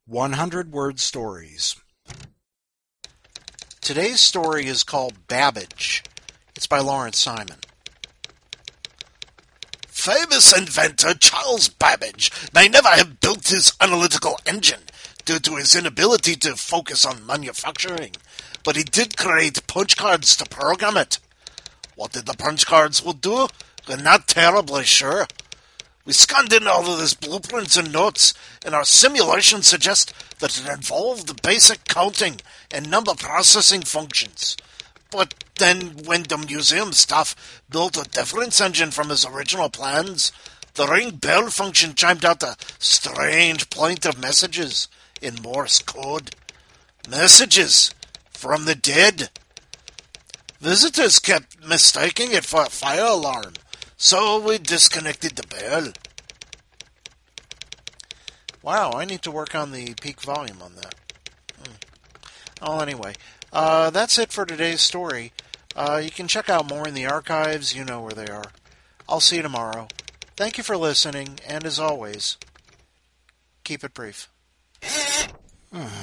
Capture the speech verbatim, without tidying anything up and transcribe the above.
hundred word stories. Today's story is called Babbage. It's by Lawrence Simon. Famous inventor Charles Babbage may never have built his analytical engine due to his inability to focus on manufacturing, but he did create punch cards to program it. What did the punch cards will do? We're not terribly sure. We scanned in all of his blueprints and notes, and our simulations suggest that it involved basic counting and number processing functions. But then, when the museum staff built a difference engine from his original plans, the ring bell function chimed out a strange plaintive messages in Morse code. Messages from the dead. Visitors kept mistaking it for a fire alarm, so we disconnected the bell. Wow, I need to work on the peak volume on that. Hmm. Oh, anyway, uh, that's it for today's story. Uh, you can check out more in the archives. You know where they are. I'll see you tomorrow. Thank you for listening, and as always, keep it brief.